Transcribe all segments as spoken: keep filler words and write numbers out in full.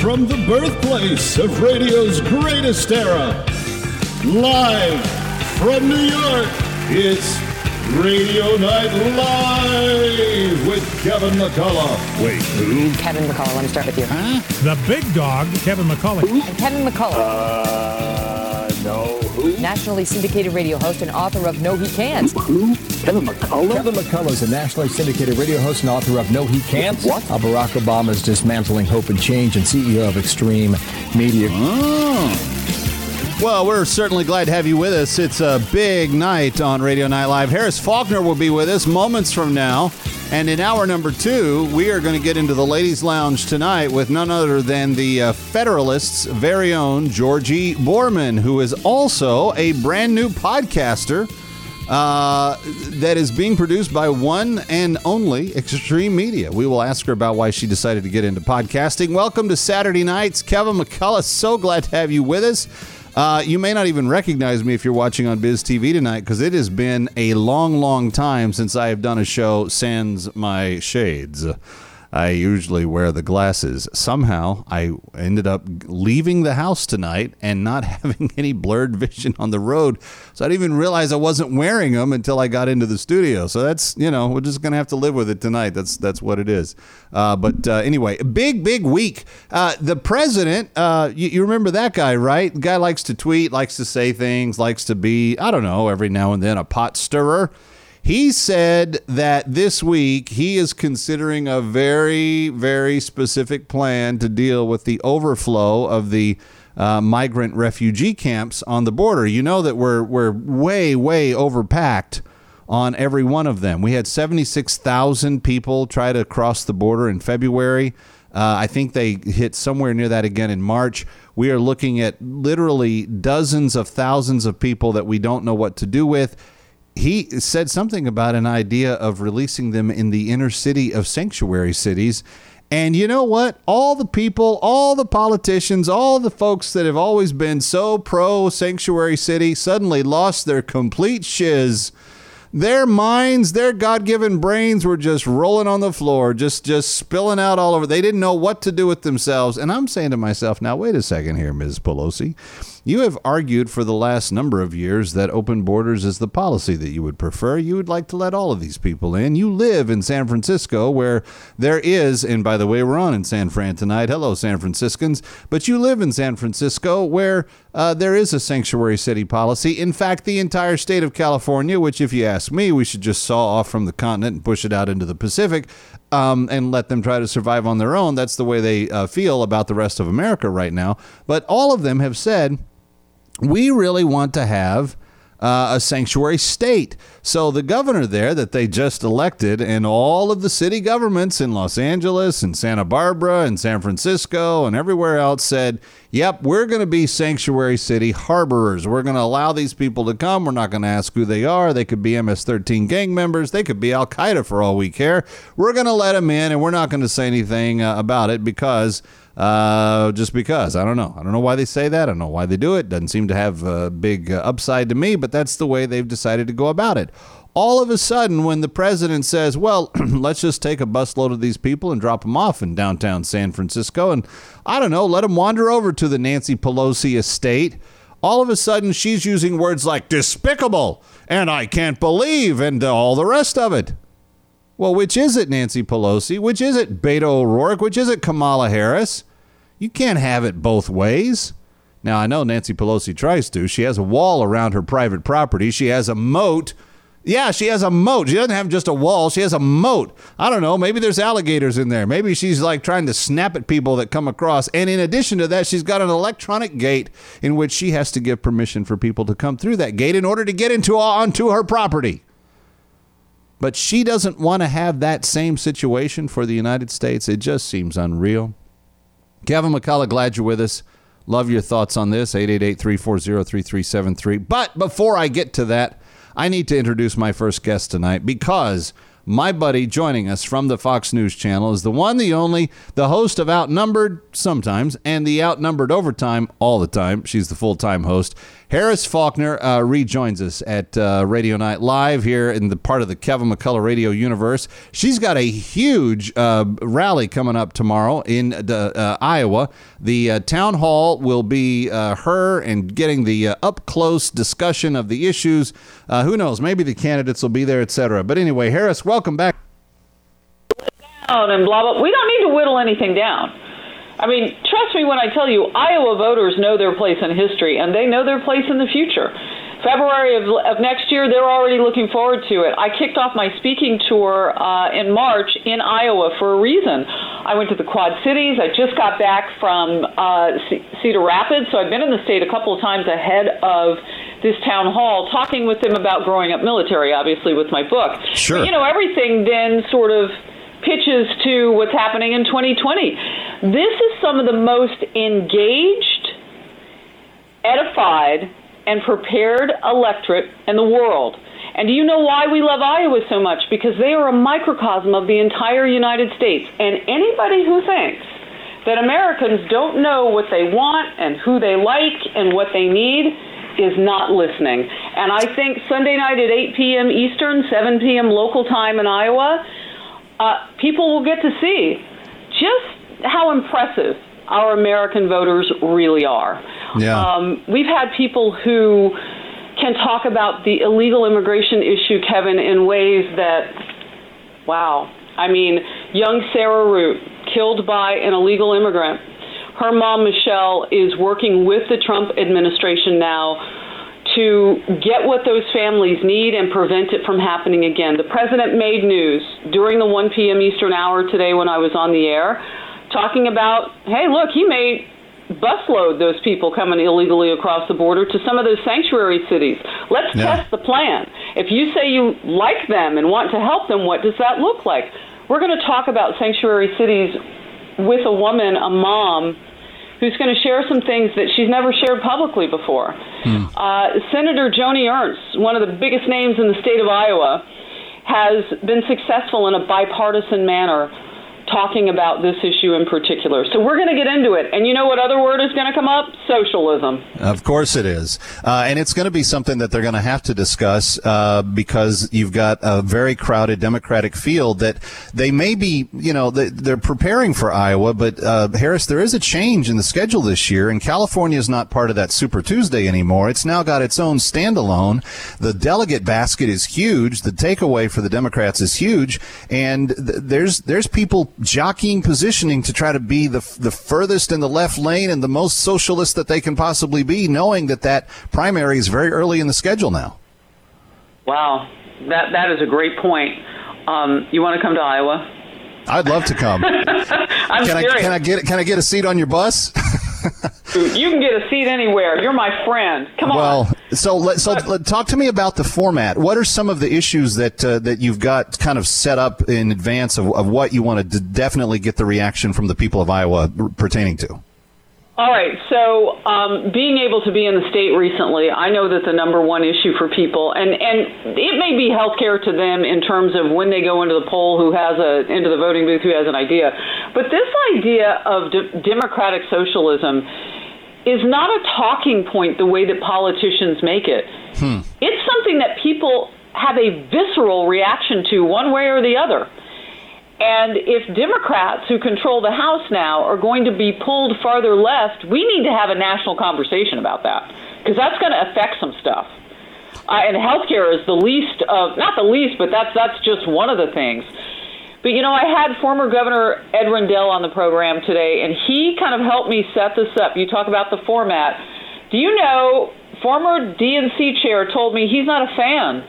from the birthplace of radio's greatest era, live from New York, it's Radio Night Live with Kevin McCullough. Wait, who? Kevin McCullough, let me start with you. Huh? The big dog, Kevin McCullough. And Kevin McCullough. Uh, no, who? Nationally syndicated radio host and author of No He Can't. Who? Kevin McCullough? Kevin McCullough is a nationally syndicated radio host and author of No He Can't. What? How Barack Obama is dismantling hope and change, and C E O of Extreme Media. Oh. Well, we're certainly glad to have you with us. It's a big night on Radio Night Live. Harris Faulkner will be with us moments from now. And in hour number two, we are going to get into the ladies' lounge tonight with none other than the uh, Federalist's very own Georgie Borman, who is also a brand new podcaster uh, that is being produced by one and only Extreme Media. We will ask her about why she decided to get into podcasting. Welcome to Saturday Nights. Kevin McCullough, so glad to have you with us. Uh, you may not even recognize me if you're watching on Biz T V tonight, because it has been a long, long time since I have done a show sans my shades. I usually wear the glasses. Somehow, I ended up leaving the house tonight and not having any blurred vision on the road. So I didn't even realize I wasn't wearing them until I got into the studio. So that's, you know, we're just going to have to live with it tonight. That's that's what it is. Uh, but uh, anyway, big, big week. Uh, the president, uh, you, you remember that guy, right? The guy likes to tweet, likes to say things, likes to be, I don't know, every now and then a pot stirrer. He said that this week he is considering a very, very specific plan to deal with the overflow of the uh, migrant refugee camps on the border. You know that we're we're way, way overpacked on every one of them. We had seventy-six thousand people try to cross the border in February. Uh, I think they hit somewhere near that again in March. We are looking at literally dozens of thousands of people that we don't know what to do with. He said something about an idea of releasing them in the inner city of sanctuary cities. And you know what? All the people, all the politicians, all the folks that have always been so pro sanctuary city suddenly lost their complete shiz. Their minds, their God-given brains were just rolling on the floor, just just spilling out all over. They didn't know what to do with themselves. And I'm saying to myself, now, wait a second here, Miz Pelosi. You have argued for the last number of years that open borders is the policy that you would prefer. You would like to let all of these people in. You live in San Francisco, where there is, and by the way, we're on in San Fran tonight. Hello, San Franciscans. But you live in San Francisco, where uh, there is a sanctuary city policy. In fact, the entire state of California, which if you ask me, we should just saw off from the continent and push it out into the Pacific um, and let them try to survive on their own. That's the way they uh, feel about the rest of America right now. But all of them have said, we really want to have uh, a sanctuary state. So the governor there that they just elected and all of the city governments in Los Angeles and Santa Barbara and San Francisco and everywhere else said, yep, we're going to be sanctuary city harborers. We're going to allow these people to come. We're not going to ask who they are. They could be M S thirteen gang members. They could be Al-Qaeda for all we care. We're going to let them in, and we're not going to say anything uh, about it because Uh, just because. I don't know. I don't know why they say that. I don't know why they do it. Doesn't seem to have a big uh, upside to me, but that's the way they've decided to go about it. All of a sudden, when the president says, well, let's just take a busload of these people and drop them off in downtown San Francisco, and I don't know, let them wander over to the Nancy Pelosi estate, all of a sudden she's using words like despicable and I can't believe and all the rest of it. Well, which is it, Nancy Pelosi? Which is it, Beto O'Rourke? Which is it, Kamala Harris? You can't have it both ways. Now, I know Nancy Pelosi tries to. She has a wall around her private property. She has a moat. Yeah, she has a moat. She doesn't have just a wall. She has a moat. I don't know. Maybe there's alligators in there. Maybe she's like trying to snap at people that come across. And in addition to that, she's got an electronic gate in which she has to give permission for people to come through that gate in order to get into onto her property. But she doesn't want to have that same situation for the United States. It just seems unreal. Kevin McCullough, glad you're with us. Love your thoughts on this, eight eight eight, three four zero, three three seven three. But before I get to that, I need to introduce my first guest tonight because my buddy joining us from the Fox News Channel is the one, the only, the host of Outnumbered sometimes and the Outnumbered Overtime all the time. She's the full-time host. Harris Faulkner uh, rejoins us at uh, Radio Night Live here in the part of the Kevin McCullough radio universe. She's got a huge uh, rally coming up tomorrow in uh, uh, Iowa. The uh, town hall will be uh, her and getting the uh, up-close discussion of the issues. Uh, who knows? Maybe the candidates will be there, et cetera. But anyway, Harris, welcome back. And blah, blah. We don't need to whittle anything down. I mean, trust me when I tell you, Iowa voters know their place in history, and they know their place in the future. February of, of next year, they're already looking forward to it. I kicked off my speaking tour uh, in March in Iowa for a reason. I went to the Quad Cities. I just got back from uh, C- Cedar Rapids, so I've been in the state a couple of times ahead of this town hall, talking with them about growing up military, obviously, with my book. Sure. But, you know, everything then sort of pitches to what's happening in twenty twenty. This is some of the most engaged, edified, and prepared electorate in the world. And do you know why we love Iowa so much? Because they are a microcosm of the entire United States. And anybody who thinks that Americans don't know what they want and who they like and what they need is not listening. And I think Sunday night at eight p.m. Eastern, seven p.m. local time in Iowa, uh, people will get to see just how impressive our American voters really are. Yeah. Um, we've had people who can talk about the illegal immigration issue, Kevin, in ways that, wow. I mean, young Sarah Root, killed by an illegal immigrant. Her mom, Michelle, is working with the Trump administration now to get what those families need and prevent it from happening again. The president made news during the one p.m. Eastern hour today when I was on the air, talking about, hey, look, he may busload those people coming illegally across the border to some of those sanctuary cities. Let's Yeah. test the plan. If you say you like them and want to help them, what does that look like? We're going to talk about sanctuary cities with a woman, a mom, who's going to share some things that she's never shared publicly before. Hmm. Uh, Senator Joni Ernst, one of the biggest names in the state of Iowa, has been successful in a bipartisan manner talking about this issue in particular. So we're going to get into it. And you know what other word is going to come up? Socialism. Of course it is. Uh, and it's going to be something that they're going to have to discuss uh, because you've got a very crowded Democratic field that they may be, you know, they, they're preparing for Iowa. But, uh, Harris, there is a change in the schedule this year, and California is not part of that Super Tuesday anymore. It's now got its own standalone. The delegate basket is huge. The takeaway for the Democrats is huge. And th- there's there's people jockeying positioning to try to be the the furthest in the left lane and the most socialist that they can possibly be, knowing that that primary is very early in the schedule now. Wow, that that is a great point. Um, you want to come to Iowa? I'd love to come. I'm can serious. I can I get can I get a seat on your bus? You can get a seat anywhere. You're my friend. Come on. Well, so let so let, talk to me about the format. What are some of the issues that uh, that you've got kind of set up in advance of, of what you want to definitely get the reaction from the people of Iowa pertaining to? All right, so um, being able to be in the state recently, I know that the number one issue for people, and, and it may be healthcare to them in terms of when they go into the poll, who has a into the voting booth, who has an idea. But this idea of de- democratic socialism is not a talking point the way that politicians make it. Hmm. It's something that people have a visceral reaction to one way or the other. And if Democrats who control the House now are going to be pulled farther left, we need to have a national conversation about that, because that's going to affect some stuff. Uh, and healthcare is the least of, not the least, but that's that's just one of the things. But, you know, I had former Governor Ed Rendell on the program today, and he kind of helped me set this up. You talk about the format. Do you know, former D N C chair told me he's not a fan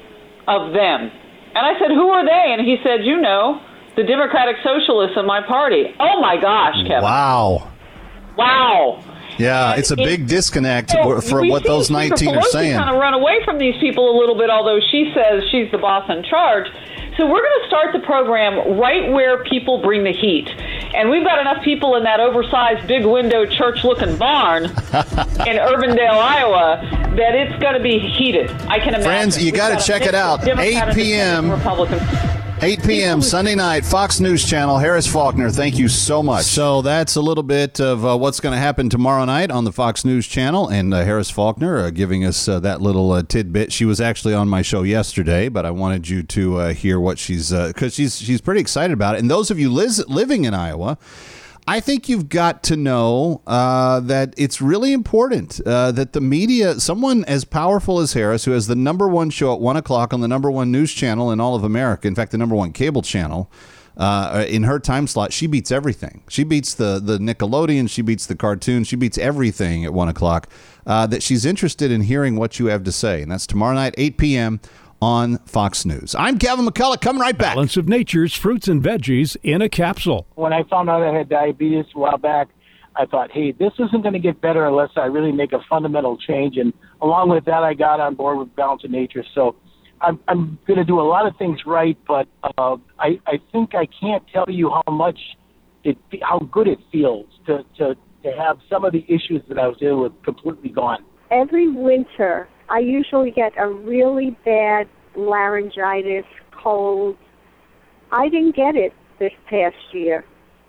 of them. And I said, who are they? And he said, you know, the Democratic Socialists in my party. Oh, my gosh, Kevin. Wow. Wow. Yeah, and it's a it, big disconnect so for what those nineteen Pelosi are saying. kind of run away from these people a little bit, although she says she's the boss in charge. So we're going to start the program right where people bring the heat. And we've got enough people in that oversized, big window, church-looking barn in Urbandale, Iowa, that it's going to be heated. I can imagine. Friends, you got to check it out. eight p.m. Republican. eight p.m. Sunday night, Fox News Channel. Harris Faulkner, thank you so much. So that's a little bit of uh, what's going to happen tomorrow night on the Fox News Channel. And uh, Harris Faulkner uh, giving us uh, that little uh, tidbit. She was actually on my show yesterday, but I wanted you to uh, hear what she's, because uh, she's, she's pretty excited about it. And those of you liz- living in Iowa, I think you've got to know uh, that it's really important uh, that the media, someone as powerful as Harris, who has the number one show at one o'clock on the number one news channel in all of America, in fact, the number one cable channel, uh, in her time slot, she beats everything. She beats the, the Nickelodeon, she beats the cartoon, she beats everything at one o'clock, uh, that she's interested in hearing what you have to say. And that's tomorrow night, eight p.m., on Fox News. I'm Kevin McCullough, coming right back. Balance of Nature's fruits and veggies in a capsule. When I found out I had diabetes a while back, I thought, hey, this isn't going to get better unless I really make a fundamental change. And along with that, I got on board with Balance of Nature. So I'm, I'm going to do a lot of things right, but uh, I, I think I can't tell you how much, it, how good it feels to, to, to have some of the issues that I was dealing with completely gone. Every winter, I usually get a really bad laryngitis, cold. I didn't get it this past year.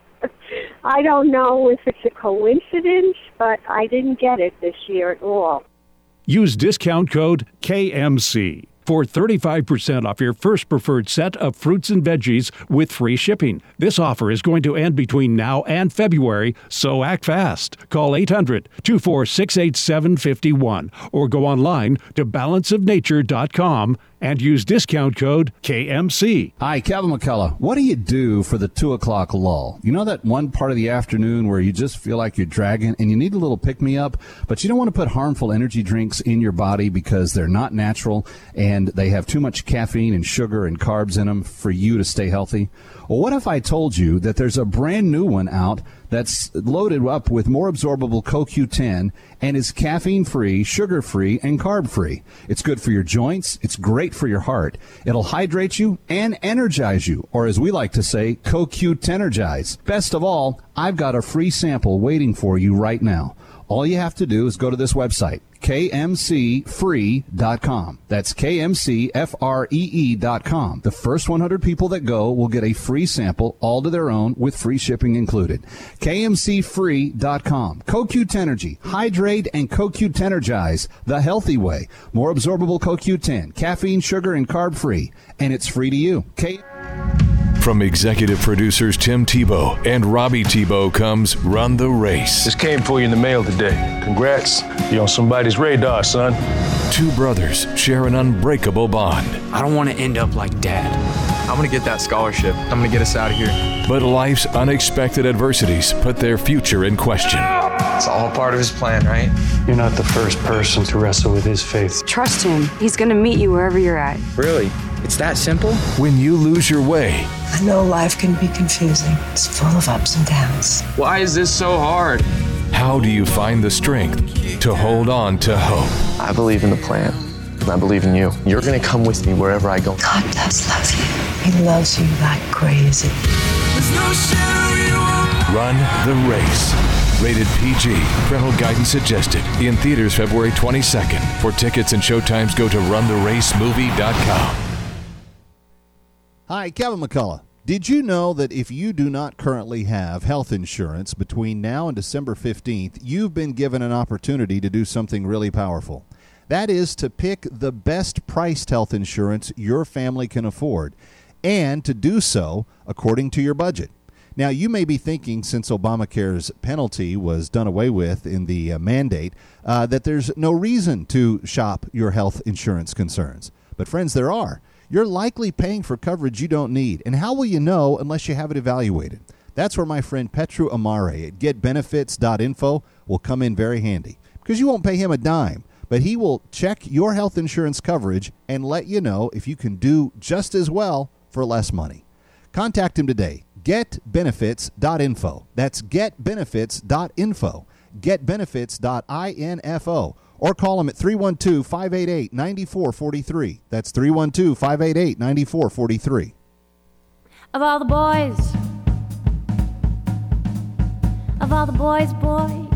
I don't know if it's a coincidence, but I didn't get it this year at all. Use discount code K M C for thirty-five percent off your first preferred set of fruits and veggies with free shipping. This offer is going to end between now and February, so act fast. Call eight hundred, two four six, eight seven five one or go online to balance of nature dot com and use discount code K M C. Hi, Kevin McCullough. What do you do for the two o'clock lull? You know that one part of the afternoon where you just feel like you're dragging and you need a little pick-me-up, but you don't want to put harmful energy drinks in your body because they're not natural and they have too much caffeine and sugar and carbs in them for you to stay healthy? Well, what if I told you that there's a brand new one out that's loaded up with more absorbable C O Q ten and is caffeine-free, sugar-free, and carb-free. It's good for your joints. It's great for your heart. It'll hydrate you and energize you, or as we like to say, C O Q ten-ergize. Best of all, I've got a free sample waiting for you right now. All you have to do is go to this website, K M C free dot com. That's K M C F R E E dot com. The first one hundred people that go will get a free sample, all to their own, with free shipping included. K M C free dot com. C O Q ten-ergy. Hydrate and C O Q ten-ergize the healthy way. More absorbable C O Q ten. Caffeine, sugar, and carb-free. And it's free to you. K- From executive producers Tim Tebow and Robbie Tebow comes Run the Race. This came for you in the mail today. Congrats. You're on somebody's radar, son. Two brothers share an unbreakable bond. I don't want to end up like Dad. I'm going to get that scholarship. I'm going to get us out of here. But life's unexpected adversities put their future in question. It's all part of his plan, right? You're not the first person to wrestle with his faith. Trust him. He's going to meet you wherever you're at. Really? It's that simple? When you lose your way. I know life can be confusing. It's full of ups and downs. Why is this so hard? How do you find the strength to hold on to hope? I believe in the plan, and I believe in you. You're going to come with me wherever I go. God does love you. He loves you like crazy. Run the Race. Rated P G. Parental guidance suggested. In theaters February twenty-second. For tickets and showtimes, go to run the race movie dot com. Hi, Kevin McCullough. Did you know that if you do not currently have health insurance between now and December fifteenth, you've been given an opportunity to do something really powerful? That is to pick the best priced health insurance your family can afford, and to do so according to your budget. Now, you may be thinking, since Obamacare's penalty was done away with in the uh, mandate, uh, that there's no reason to shop your health insurance concerns. But friends, there are. You're likely paying for coverage you don't need. And how will you know unless you have it evaluated? That's where my friend Petru Amare at get benefits dot info will come in very handy. Because you won't pay him a dime, but he will check your health insurance coverage and let you know if you can do just as well for less money. Contact him today. get benefits dot info. That's get benefits dot info. get benefits dot info. Or call him at three one two, five eight eight, nine four four three. That's three one two, five eight eight, nine four four three. Of all the boys, of all the boys, boys,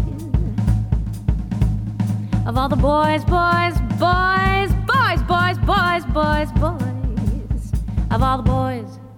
of all the boys, boys, boys, boys, boys, boys, boys, boys, of all the boys,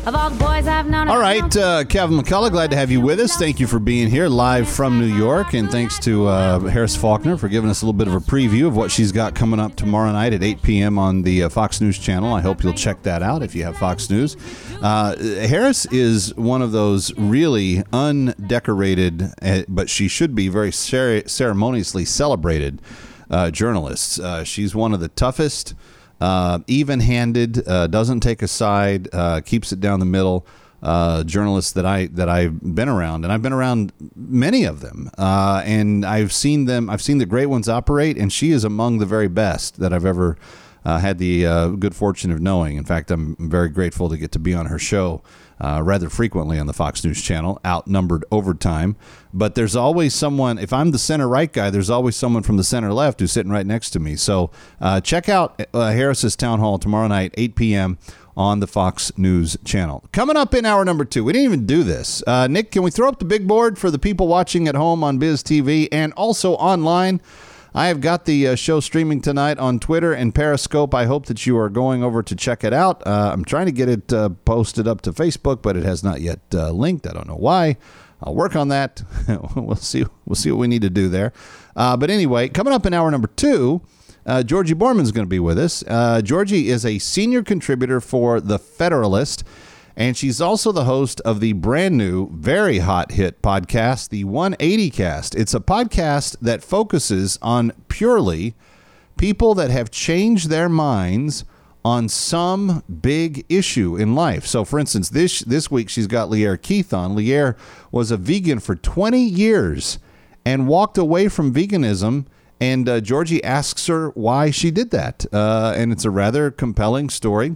of all the boys I've known. All right, uh, Kevin McCullough, glad to have you with us. Thank you for being here live from New York. And thanks to uh, Harris Faulkner for giving us a little bit of a preview of what she's got coming up tomorrow night at eight p.m. on the uh, Fox News channel. I hope you'll check that out if you have Fox News. Uh, Harris is one of those really undecorated, uh, but she should be very cer- ceremoniously celebrated uh, journalists. Uh, she's one of the toughest, uh, even-handed, uh, doesn't take a side, uh, keeps it down the middle. Uh, journalists that I that I've been around, and I've been around many of them, uh, and I've seen them. I've seen the great ones operate, and she is among the very best that I've ever uh, had the uh, good fortune of knowing. In fact, I'm very grateful to get to be on her show uh, rather frequently on the Fox News channel, outnumbered overtime. But there's always someone. If I'm the center right guy, there's always someone from the center left who's sitting right next to me. So uh, check out uh, Harris's town hall tomorrow night, eight p.m. on the Fox News channel. Coming up in hour number two, we didn't even do this. Uh, Nick, can we throw up the big board for the people watching at home on Biz T V and also online? I have got the uh, show streaming tonight on Twitter and Periscope. I hope that you are going over to check it out. Uh, I'm trying to get it uh, posted up to Facebook, but it has not yet uh, linked. I don't know why. I'll work on that. we'll see. We'll see what we need to do there. Uh, but anyway, coming up in hour number two, Uh, Georgie Borman's going to be with us. Uh, Georgie is a senior contributor for The Federalist, and she's also the host of the brand new, very hot hit podcast, the one eighty Cast. It's a podcast that focuses on purely people that have changed their minds on some big issue in life. So, for instance, this this week she's got Lierre Keith on. Lierre was a vegan for twenty years and walked away from veganism. And uh, Georgie asks her why she did that, uh, and it's a rather compelling story.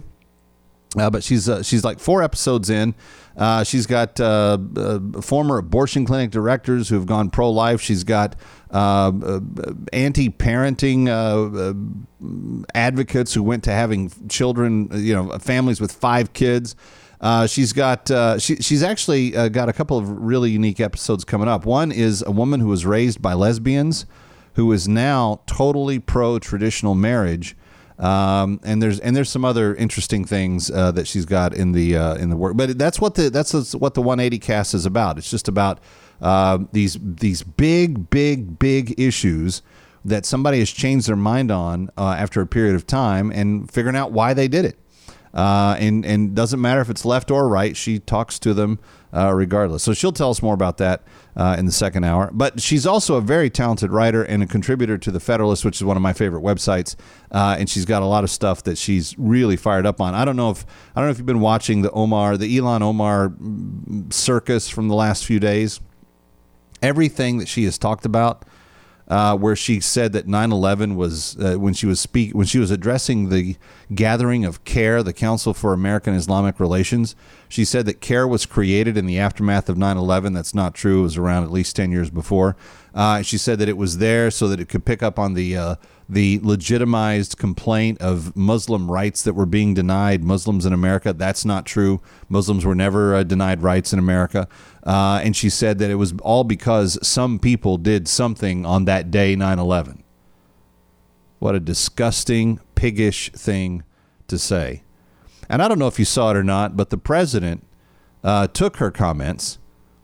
Uh, but she's uh, she's like four episodes in. Uh, she's got uh, uh, former abortion clinic directors who have gone pro-life. She's got uh, uh, anti-parenting uh, uh, advocates who went to having children, you know, families with five kids. Uh, she's got uh, she, she's actually uh, got a couple of really unique episodes coming up. One is a woman who was raised by lesbians, who is now totally pro-traditional marriage, um, and there's and there's some other interesting things uh, that she's got in the uh, in the work. But that's what the that's what the one eighty Cast is about. It's just about uh, these these big, big, big issues that somebody has changed their mind on uh, after a period of time, and figuring out why they did it. Uh, and and doesn't matter if it's left or right. She talks to them uh, regardless. So she'll tell us more about that uh, in the second hour. But she's also a very talented writer and a contributor to The Federalist, which is one of my favorite websites. Uh, and she's got a lot of stuff that she's really fired up on. I don't know if I don't know if you've been watching the Omar, the Ilhan Omar circus from the last few days. Everything that she has talked about. Uh, where she said that nine eleven was uh, when she was speak when she was addressing the gathering of CARE, the Council for American Islamic Relations. She said that CARE was created in the aftermath of nine eleven. That's not true. It was around at least ten years before. Uh, she said that it was there so that it could pick up on the uh, the legitimized complaint of Muslim rights that were being denied Muslims in America. That's not true. Muslims were never uh, denied rights in America. Uh, and she said that it was all because some people did something on that day, nine eleven. What a disgusting, piggish thing to say. And I don't know if you saw it or not, but the president uh, took her comments,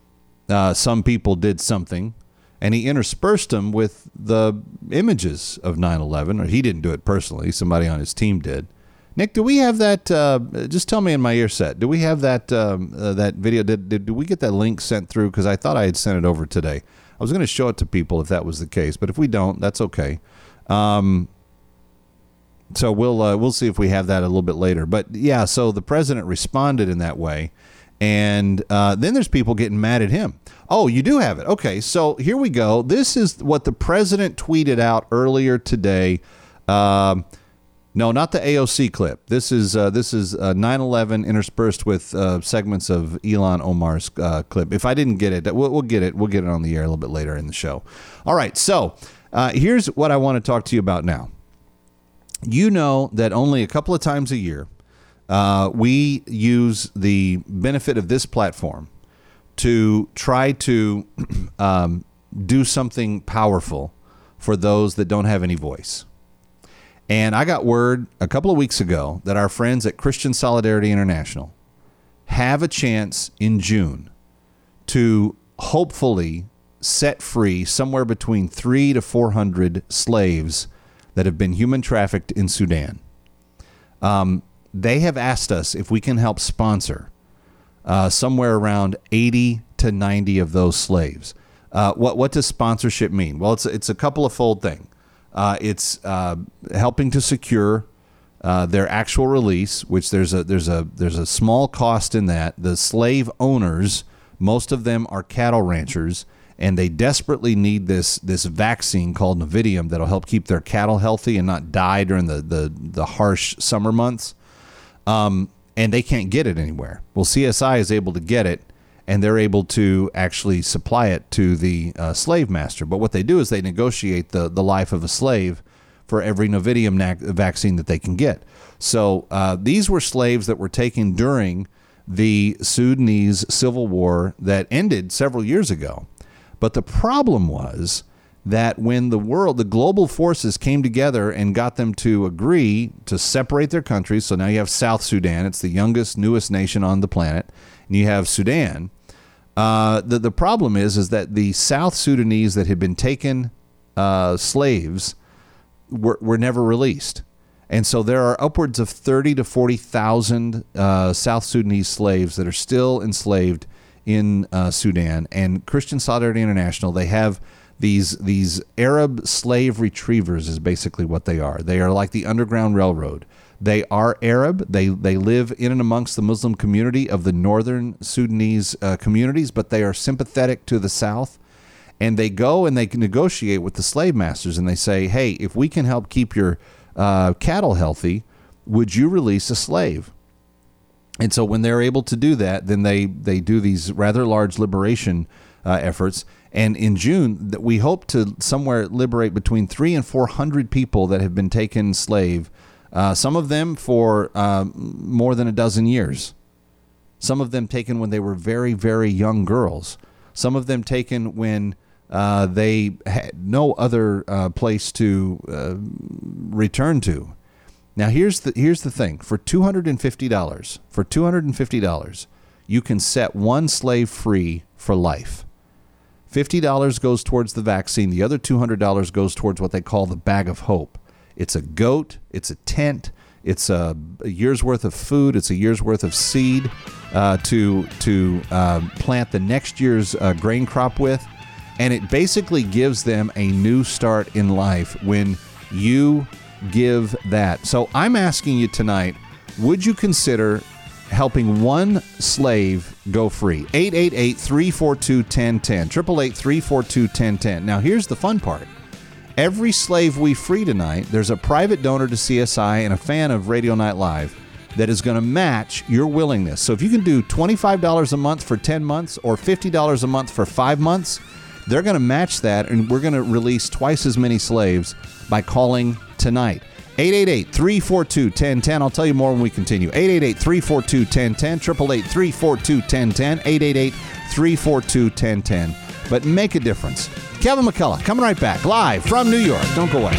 uh, some people did something, and he interspersed them with the images of nine eleven. Or he didn't do it personally. Somebody on his team did. Nick, do we have that? Uh, just tell me in my ear set. Do we have that um, uh, that video? Did, did did we get that link sent through? Because I thought I had sent it over today. I was going to show it to people if that was the case, but if we don't, that's okay. Um, so we'll uh, we'll see if we have that a little bit later. But yeah, so the president responded in that way, and uh, then there's people getting mad at him. Oh, you do have it. Okay, so here we go. This is what the president tweeted out earlier today. Um, No, not the A O C clip. This is uh, this is uh, nine eleven interspersed with uh, segments of Ilhan Omar's uh, clip. If I didn't get it, we'll, we'll get it. We'll get it on the air a little bit later in the show. All right. So uh, here's what I want to talk to you about now. You know that only a couple of times a year uh, we use the benefit of this platform to try to um, do something powerful for those that don't have any voice. And I got word a couple of weeks ago that our friends at Christian Solidarity International have a chance in June to hopefully set free somewhere between three to four hundred slaves that have been human trafficked in Sudan. Um, they have asked us if we can help sponsor uh, somewhere around eighty to ninety of those slaves. Uh, what what does sponsorship mean? Well, it's it's a couple of fold thing. Uh, it's uh, helping to secure uh, their actual release, which there's a there's a there's a small cost in that. The slave owners, most of them are cattle ranchers, and they desperately need this this vaccine called Novidium that'll help keep their cattle healthy and not die during the the, the harsh summer months. Um, and they can't get it anywhere. Well, C S I is able to get it, and they're able to actually supply it to the uh, slave master. But what they do is they negotiate the, the life of a slave for every Novidium na- vaccine that they can get. So uh, these were slaves that were taken during the Sudanese civil war that ended several years ago. But the problem was that when the world, the global forces came together and got them to agree to separate their countries, so now you have South Sudan, it's the youngest, newest nation on the planet, and you have Sudan. Uh, the, the problem is, is that the South Sudanese that had been taken uh, slaves were, were never released. And so there are upwards of thirty to forty thousand uh, South Sudanese slaves that are still enslaved in uh, Sudan. And Christian Solidarity International, they have these these Arab slave retrievers is basically what they are. They are like the Underground Railroad. They are Arab. They they live in and amongst the Muslim community of the northern Sudanese uh, communities, but they are sympathetic to the South. And they go and they can negotiate with the slave masters, and they say, hey, if we can help keep your uh, cattle healthy, would you release a slave? And so when they're able to do that, then they, they do these rather large liberation uh, efforts. And in June, that we hope to somewhere liberate between three and four hundred people that have been taken slave. Uh, some of them for uh, more than a dozen years. Some of them taken when they were very, very young girls. Some of them taken when uh, they had no other uh, place to uh, return to. Now, here's the here's the thing. For two hundred fifty dollars, for two hundred fifty dollars, you can set one slave free for life. fifty dollars goes towards the vaccine. The other two hundred dollars goes towards what they call the bag of hope. It's a goat. It's a tent. It's a, a year's worth of food. It's a year's worth of seed uh, to to uh, plant the next year's uh, grain crop with. And it basically gives them a new start in life when you give that. So I'm asking you tonight, would you consider helping one slave go free? eight eight eight, three four two, one zero one zero. eight eight eight, three four two, one zero one zero. Now, here's the fun part. Every slave we free tonight, there's a private donor to C S I and a fan of Radio Night Live that is going to match your willingness. So if you can do twenty-five dollars a month for ten months or fifty dollars a month for five months, they're going to match that, and we're going to release twice as many slaves by calling tonight. eight eight eight, three four two, one zero one zero. I'll tell you more when we continue. eight eight eight, three four two, one zero one zero. eight eight eight, three four two, one zero one zero. eight eight eight, three four two, one zero one zero. But make a difference. Kevin McCullough coming right back, live from New York. Don't go away.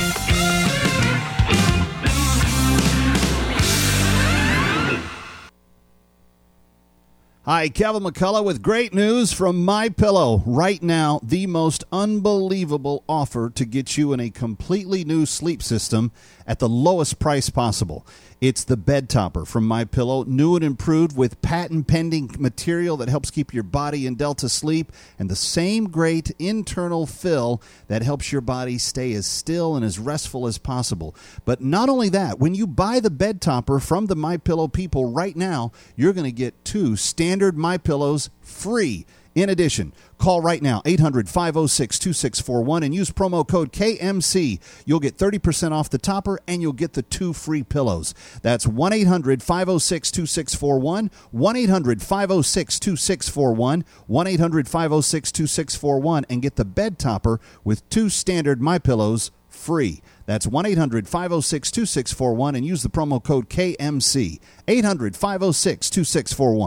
Hi, Kevin McCullough with great news from MyPillow. Right now, the most unbelievable offer to get you in a completely new sleep system at the lowest price possible. It's the bed topper from MyPillow, new and improved with patent-pending material that helps keep your body in Delta sleep, and the same great internal fill that helps your body stay as still and as restful as possible. But not only that, when you buy the bed topper from the MyPillow people right now, you're going to get two standard MyPillows free. In addition, call right now, eight hundred, five oh six, two six four one, and use promo code K M C. You'll get thirty percent off the topper, and you'll get the two free pillows. That's one eight hundred, five oh six, two six four one, one eight hundred, five oh six, two six four one, one eight hundred, five oh six, two six four one, and get the bed topper with two standard MyPillows free. That's one eight hundred, five oh six, two six four one, and use the promo code K M C. eight hundred, five oh six, two six four one.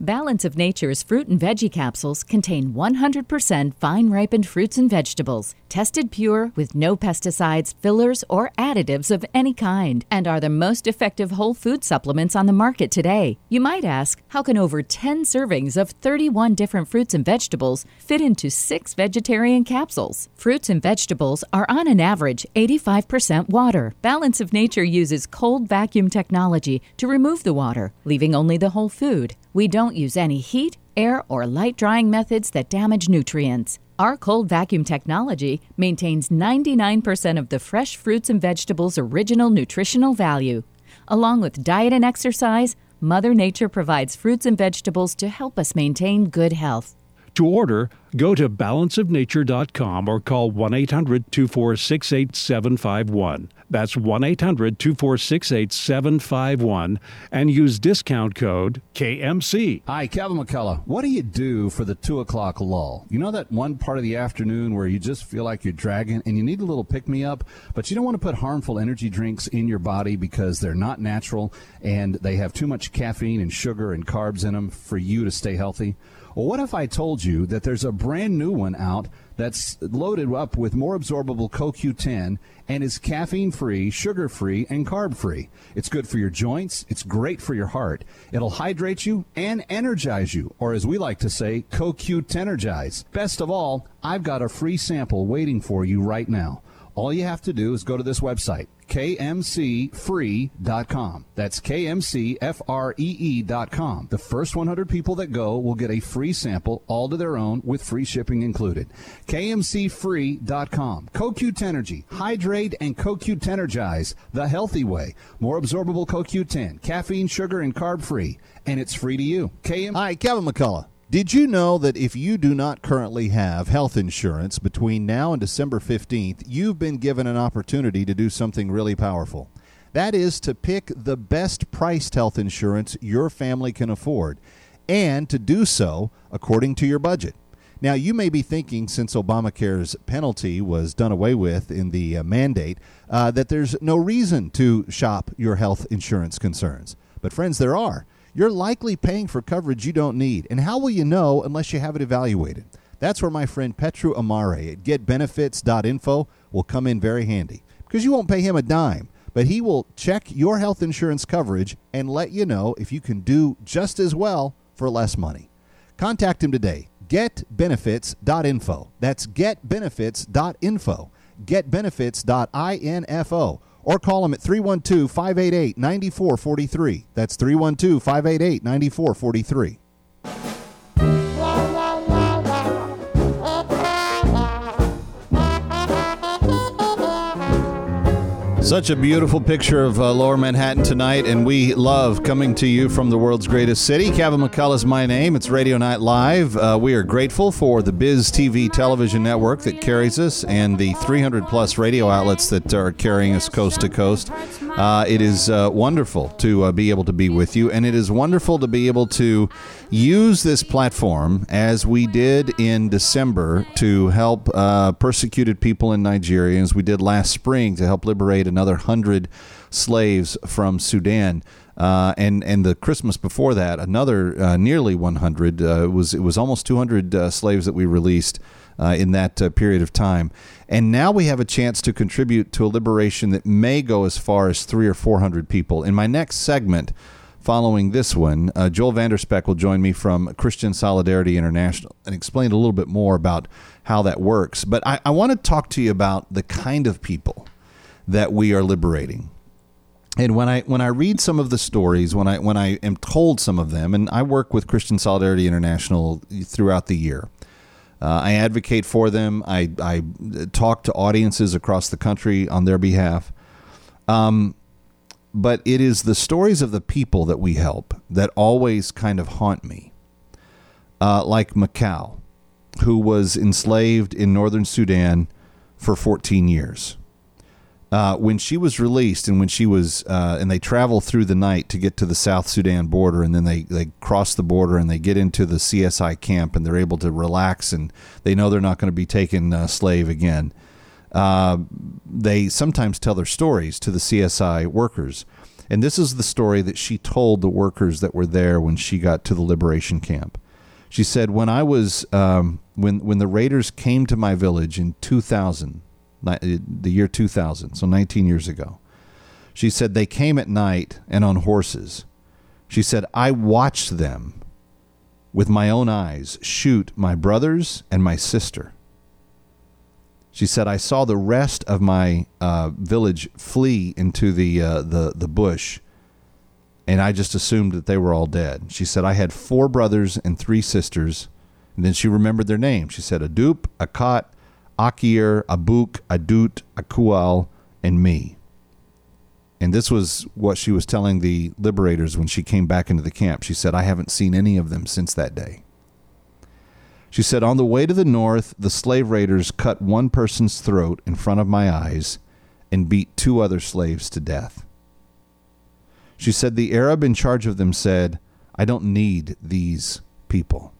Balance of Nature's fruit and veggie capsules contain one hundred percent fine-ripened fruits and vegetables, tested pure with no pesticides, fillers, or additives of any kind, and are the most effective whole food supplements on the market today. You might ask, how can over ten servings of thirty-one different fruits and vegetables fit into six vegetarian capsules? Fruits and vegetables are on an average eighty-five percent water. Balance of Nature uses cold vacuum technology to remove the water, leaving only the whole food. We don't use any heat, air, or light drying methods that damage nutrients. Our cold vacuum technology maintains ninety-nine percent of the fresh fruits and vegetables' original nutritional value. Along with diet and exercise, Mother Nature provides fruits and vegetables to help us maintain good health. To order, go to balance of nature dot com or call one eight hundred two four six eight seven five one. That's one eight hundred two four six eight seven five one and use discount code K M C. Hi, Kevin McCullough. What do you do for the two o'clock lull? You know that one part of the afternoon where you just feel like you're dragging and you need a little pick-me-up, but you don't want to put harmful energy drinks in your body because they're not natural and they have too much caffeine and sugar and carbs in them for you to stay healthy? Well, what if I told you that there's a brand new one out that's loaded up with more absorbable C O Q ten and is caffeine-free, sugar-free, and carb-free? It's good for your joints. It's great for your heart. It'll hydrate you and energize you, or as we like to say, C O Q ten-ergize. Best of all, I've got a free sample waiting for you right now. All you have to do is go to this website, K M C free dot com. That's K M C F R E E dot com. The first one hundred people that go will get a free sample, all to their own, with free shipping included. K M C free dot com. C O Q ten-ergy. Hydrate and C O Q ten-ergize the healthy way. More absorbable C O Q ten. Caffeine, sugar, and carb-free. And it's free to you. K M C. Hi, Kevin McCullough. Did you know that if you do not currently have health insurance between now and December fifteenth, you've been given an opportunity to do something really powerful? That is to pick the best priced health insurance your family can afford, and to do so according to your budget. Now, you may be thinking, since Obamacare's penalty was done away with in the uh, mandate, uh, that there's no reason to shop your health insurance concerns. But friends, there are. You're likely paying for coverage you don't need. And how will you know unless you have it evaluated? That's where my friend Petru Amare at get benefits dot info will come in very handy. Because you won't pay him a dime, but he will check your health insurance coverage and let you know if you can do just as well for less money. Contact him today. get benefits dot info. That's get benefits dot info. get benefits dot info. Or call them at three one two, five eight eight, nine four four three. That's three one two, five eight eight, nine four four three. Such a beautiful picture of uh, Lower Manhattan tonight, and we love coming to you from the world's greatest city. Kevin McCullough is my name. It's Radio Night Live. Uh, we are grateful for the Biz T V television network that carries us and the three hundred plus radio outlets that are carrying us coast to coast. Uh, it is uh, wonderful to uh, be able to be with you, and it is wonderful to be able to use this platform, as we did in December, to help uh, persecuted people in Nigeria, as we did last spring to help liberate another hundred slaves from Sudan, uh, and and the Christmas before that, another uh, nearly one hundred. Uh, it was it was almost two hundred uh, slaves that we released uh, in that uh, period of time, and now we have a chance to contribute to a liberation that may go as far as three or four hundred people. In my next segment, following this one, uh, Joel Vanderspeck will join me from Christian Solidarity International and explain a little bit more about how that works. But I, I want to talk to you about the kind of people that we are liberating. And when I when I read some of the stories, when I when I am told some of them, and I work with Christian Solidarity International throughout the year, uh, I advocate for them. I, I talk to audiences across the country on their behalf. Um, but it is the stories of the people that we help that always kind of haunt me. Uh, like Macau, who was enslaved in northern Sudan for fourteen years. Uh, when she was released, and when she was, uh, and they travel through the night to get to the South Sudan border, and then they, they cross the border and they get into the C S I camp, and they're able to relax, and they know they're not going to be taken uh, slave again. Uh, they sometimes tell their stories to the C S I workers, And this is the story that she told the workers that were there when she got to the liberation camp. She said, when I was, um, when when the raiders came to my village in two thousand, the year two thousand, so nineteen years ago, she said they came at night and on horses. She said, I watched them with my own eyes shoot my brothers and my sister. She said, I saw the rest of my uh, village flee into the, uh, the the bush, and I just assumed that they were all dead. She said, I had four brothers and three sisters, and then she remembered their names. She said, Adup, Akat, Akir, Abuk, Adut, Akual, and me. And this was what she was telling the liberators when she came back into the camp. She said, I haven't seen any of them since that day. She said, on the way to the north, the slave raiders cut one person's throat in front of my eyes and beat two other slaves to death. She said, the Arab in charge of them said, I don't need these people.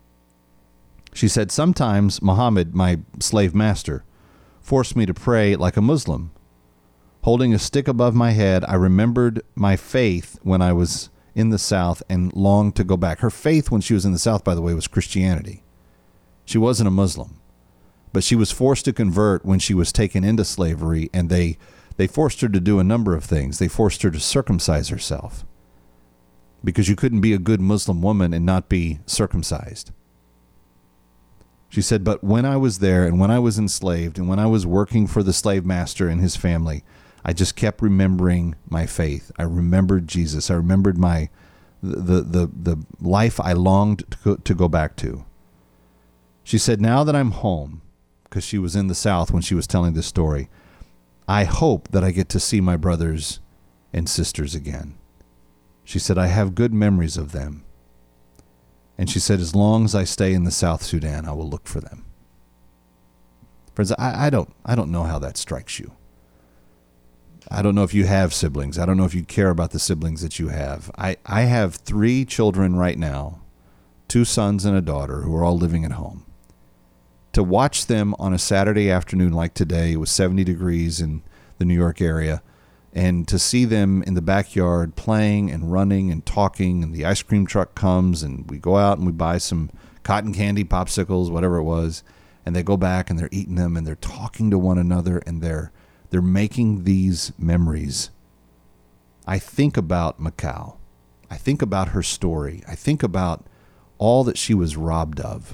She said, sometimes Muhammad, my slave master, forced me to pray like a Muslim. Holding a stick above my head, I remembered my faith when I was in the South and longed to go back. Her faith when she was in the South, by the way, was Christianity. She wasn't a Muslim, but she was forced to convert when she was taken into slavery, and they they forced her to do a number of things. They forced her to circumcise herself because you couldn't be a good Muslim woman and not be circumcised. She said, but when I was there and when I was enslaved and when I was working for the slave master and his family, I just kept remembering my faith. I remembered Jesus. I remembered my the the the life I longed to go, to go back to. She said, now that I'm home, because she was in the South when she was telling this story, I hope that I get to see my brothers and sisters again. She said, I have good memories of them. And she said, as long as I stay in the South Sudan, I will look for them. Friends, I, I don't I don't know how that strikes you. I don't know if you have siblings. I don't know if you care about the siblings that you have. I, I have three children right now, two sons and a daughter, who are all living at home. To watch them on a Saturday afternoon like today, it was seventy degrees in the New York area, and to see them in the backyard playing and running and talking, and the ice cream truck comes, and we go out and we buy some cotton candy, popsicles, whatever it was, and they go back and they're eating them and they're talking to one another and they're they're making these memories. I think about Macau. I think about her story. I think about all that she was robbed of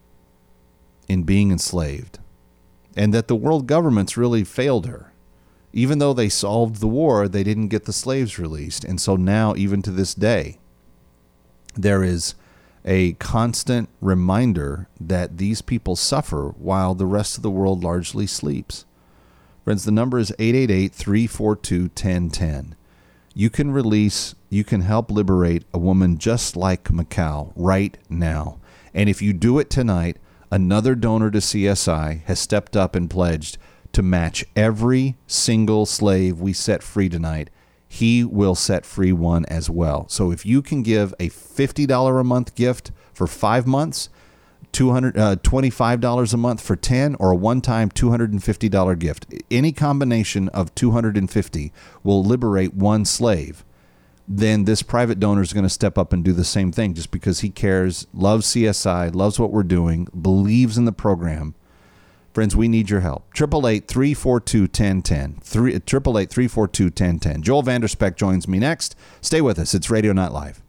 in being enslaved, and that the world governments really failed her. Even though they solved the war, they didn't get the slaves released. And so now, even to this day, there is a constant reminder that these people suffer while the rest of the world largely sleeps. Friends, the number is eight eight eight, three four two, one zero one zero. You can release, you can help liberate a woman just like Macau right now. And if you do it tonight, another donor to C S I has stepped up and pledged to match every single slave we set free tonight. He will set free one as well. So if you can give a fifty dollars a month gift for five months, two hundred twenty-five dollars a month for ten, or a one-time two hundred fifty dollars gift, any combination of two hundred fifty will liberate one slave. Then this private donor is going to step up and do the same thing just because he cares, loves C S I, loves what we're doing, believes in the program. Friends, we need your help. eight eight eight, three four two, one zero one zero. eight eight eight, three four two, one zero one zero. Joel Vanderspeck joins me next. Stay with us. It's Radio Night Live.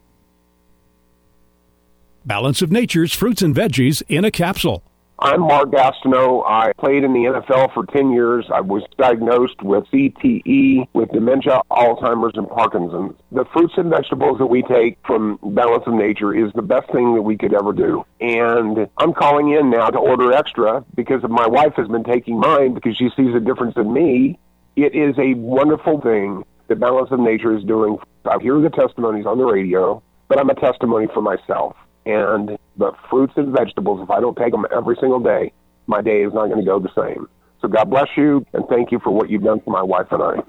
Balance of Nature's fruits and veggies in a capsule. I'm Mark Gastineau. I played in the N F L for ten years. I was diagnosed with C T E, with dementia, Alzheimer's, and Parkinson's. The fruits and vegetables that we take from Balance of Nature is the best thing that we could ever do. And I'm calling in now to order extra because my wife has been taking mine because she sees a difference in me. It is a wonderful thing that Balance of Nature is doing. I hear the testimonies on the radio, but I'm a testimony for myself. And the fruits and vegetables, if I don't take them every single day, my day is not going to go the same. So God bless you, and thank you for what you've done for my wife and I.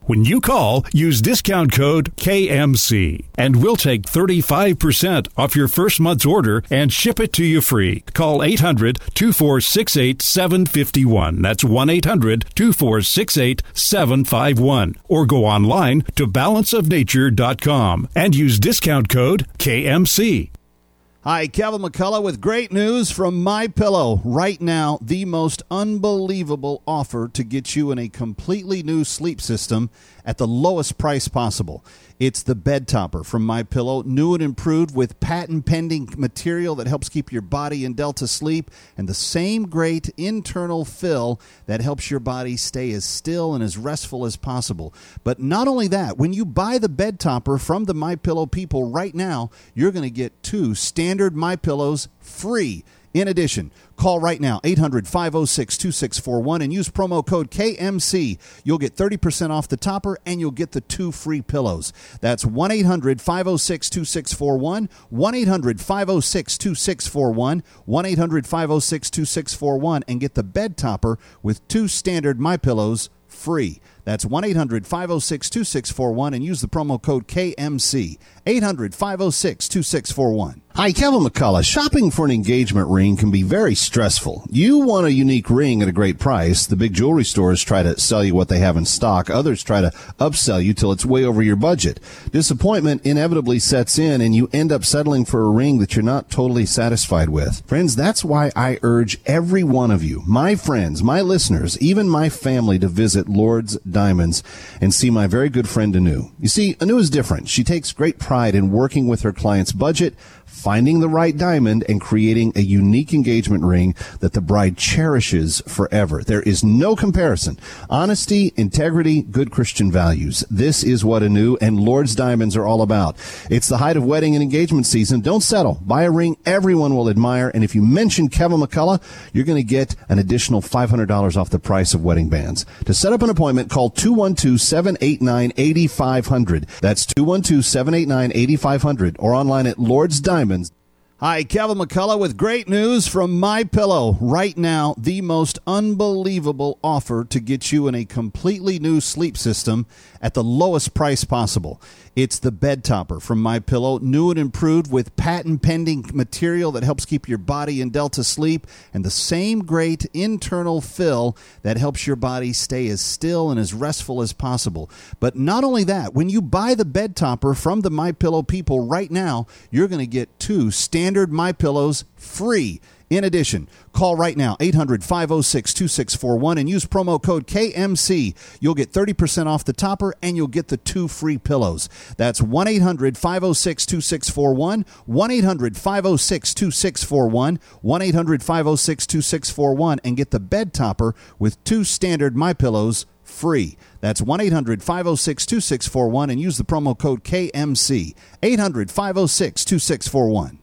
When you call, use discount code K M C, and we'll take thirty-five percent off your first month's order and ship it to you free. Call eight hundred, two four six eight, seven five one. That's one eight hundred, two four six eight, seven five one. Or go online to balance of nature dot com and use discount code K M C. Hi, Kevin McCullough with great news from MyPillow. Right now, the most unbelievable offer to get you in a completely new sleep system at the lowest price possible. It's the bed topper from MyPillow, new and improved with patent-pending material that helps keep your body in Delta sleep, and the same great internal fill that helps your body stay as still and as restful as possible. But not only that, when you buy the bed topper from the MyPillow people right now, you're going to get two standard MyPillows free. In addition, call right now, eight hundred, five oh six, two six four one, and use promo code K M C. You'll get thirty percent off the topper, and you'll get the two free pillows. That's one eight hundred, five oh six, two six four one, one eight hundred, five oh six, two six four one, one eight hundred, five oh six, two six four one, and get the bed topper with two standard MyPillows free. That's one eight hundred, five oh six, two six four one, and use the promo code K M C. eight hundred, five oh six, two six four one. Hi, Kevin McCullough. Shopping for an engagement ring can be very stressful. You want a unique ring at a great price. The big jewelry stores try to sell you what they have in stock. Others try to upsell you till it's way over your budget. Disappointment inevitably sets in, and you end up settling for a ring that you're not totally satisfied with. Friends, that's why I urge every one of you, my friends, my listeners, even my family, to visit Lord's Diamonds and see my very good friend Anu. You see, Anu is different. She takes great pride in working with her client's budget, finding the right diamond, and creating a unique engagement ring that the bride cherishes forever. There is no comparison. Honesty, integrity, good Christian values. This is what Anu and Lord's Diamonds are all about. It's the height of wedding and engagement season. Don't settle. Buy a ring everyone will admire, and if you mention Kevin McCullough, you're going to get an additional five hundred dollars off the price of wedding bands. To set up an appointment, call two one two, seven eight nine, eight five zero zero. That's two one two, seven eight nine, eight five zero zero, or online at Lord's Diamonds. Hi, Kevin McCullough with great news from MyPillow. Right now, the most unbelievable offer to get you in a completely new sleep system at the lowest price possible. It's the bed topper from MyPillow, new and improved with patent-pending material that helps keep your body in Delta sleep, and the same great internal fill that helps your body stay as still and as restful as possible. But not only that, when you buy the bed topper from the MyPillow people right now, you're going to get two standard MyPillows free. In addition, call right now, eight hundred, five oh six, two six four one, and use promo code K M C. You'll get thirty percent off the topper, and you'll get the two free pillows. That's one eight hundred, five oh six, two six four one, one eight hundred, five oh six, two six four one, one eight hundred, five oh six, two six four one, and get the bed topper with two standard MyPillows free. That's one eight hundred, five oh six, two six four one, and use the promo code K M C. eight hundred, five oh six, two six four one.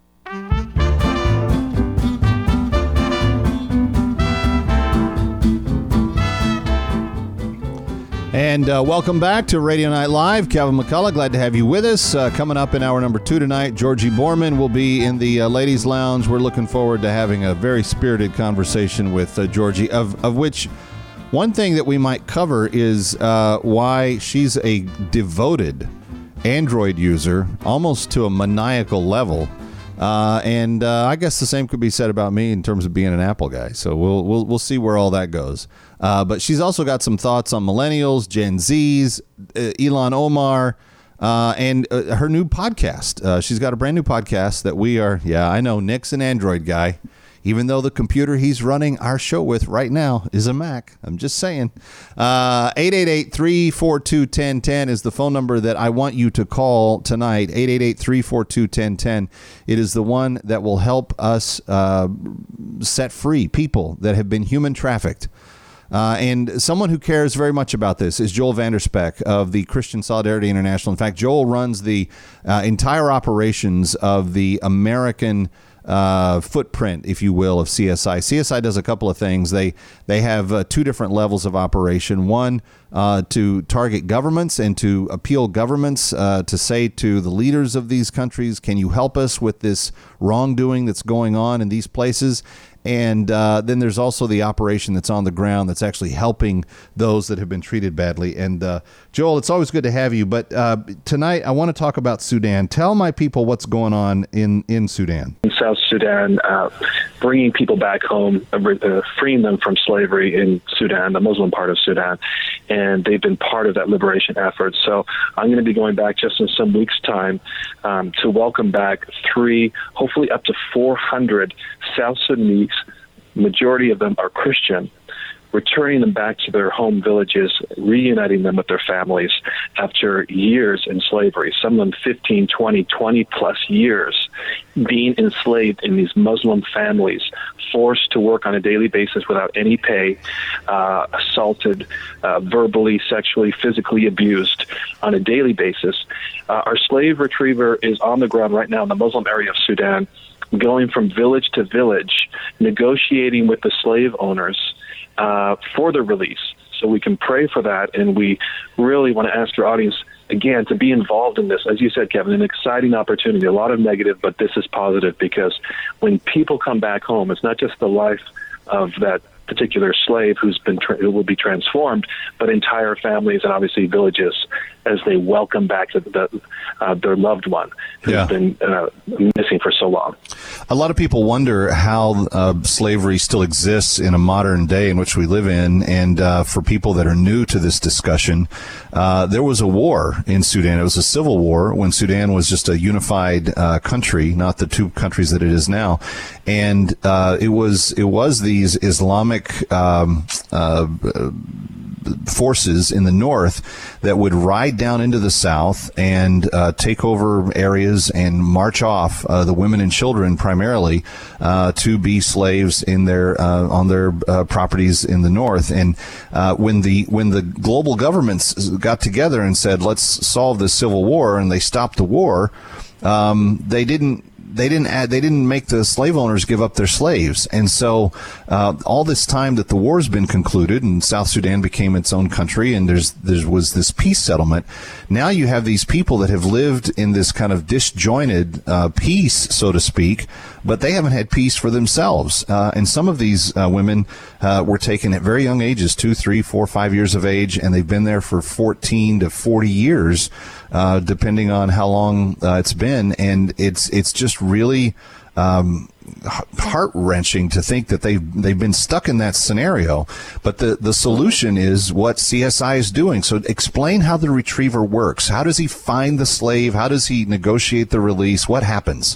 And uh, welcome back to Radio Night Live. Kevin McCullough, glad to have you with us. Uh, coming up in hour number two tonight, Georgie Borman will be in the uh, Ladies' Lounge. We're looking forward to having a very spirited conversation with uh, Georgie, of, of which one thing that we might cover is uh, why she's a devoted Android user, almost to a maniacal level. Uh, and uh, I guess the same could be said about me in terms of being an Apple guy. So we'll we'll we'll see where all that goes. Uh, but she's also got some thoughts on millennials, Gen Zs, uh, Ilhan Omar, uh, and uh, her new podcast. Uh, she's got a brand new podcast that we are. Yeah, I know Nick's an Android guy, even though the computer he's running our show with right now is a Mac. I'm just saying. Uh, eight eight eight, three four two, one zero one zero is the phone number that I want you to call tonight. eight eight eight, three four two, one zero one zero. It is the one that will help us uh, set free people that have been human trafficked. Uh, and someone who cares very much about this is Joel Vanderspeck of the Christian Solidarity International. In fact, Joel runs the uh, entire operations of the American uh, footprint, if you will, of C S I. C S I does a couple of things. They they have uh, two different levels of operation. One, uh, to target governments and to appeal governments uh, to say to the leaders of these countries, can you help us with this wrongdoing that's going on in these places? And uh, then there's also the operation that's on the ground that's actually helping those that have been treated badly. And uh, Joel, it's always good to have you. But uh, tonight I want to talk about Sudan. Tell my people what's going on in, in Sudan. In South Sudan, uh, bringing people back home, uh, freeing them from slavery in Sudan, the Muslim part of Sudan. And they've been part of that liberation effort. So I'm going to be going back just in some weeks' time um, to welcome back three, hopefully up to four hundred South Sudanese. Majority of them are Christian, returning them back to their home villages, reuniting them with their families after years in slavery, some of them fifteen, twenty, twenty plus years being enslaved in these Muslim families, forced to work on a daily basis without any pay, uh, assaulted, uh, verbally, sexually, physically abused on a daily basis. Uh, our slave retriever is on the ground right now in the Muslim area of Sudan, going from village to village, negotiating with the slave owners uh, for their release. So we can pray for that, and we really want to ask your audience, again, to be involved in this. As you said, Kevin, an exciting opportunity, a lot of negative, but this is positive, because when people come back home, it's not just the life of that particular slave who's been tra- who will be transformed, but entire families and obviously villages as they welcome back the, the, uh, their loved one who's yeah. been uh, missing for so long. A lot of people wonder how uh, slavery still exists in a modern day in which we live in. And uh, for people that are new to this discussion, uh, there was a war in Sudan. It was a civil war when Sudan was just a unified uh, country, not the two countries that it is now. And uh, it was it was these Islamic um, uh, forces in the north that would ride down into the south and uh, take over areas and march off uh, the women and children primarily uh, to be slaves in their uh, on their uh, properties in the north. And uh, when the when the global governments got together and said, let's solve this civil war, and they stopped the war, um, they didn't They didn't add, they didn't make the slave owners give up their slaves. And so uh, all this time that the war's been concluded and South Sudan became its own country and there's there was this peace settlement, now you have these people that have lived in this kind of disjointed uh, peace, so to speak, but they haven't had peace for themselves. Uh, and some of these uh, women uh, were taken at very young ages, two, three, four, five years of age, and they've been there for fourteen to forty years. Uh, depending on how long uh, it's been, and it's it's just really um, heart wrenching to think that they've they've been stuck in that scenario. But the the solution is what C S I is doing. So explain how the retriever works. How does he find the slave? How does he negotiate the release? What happens?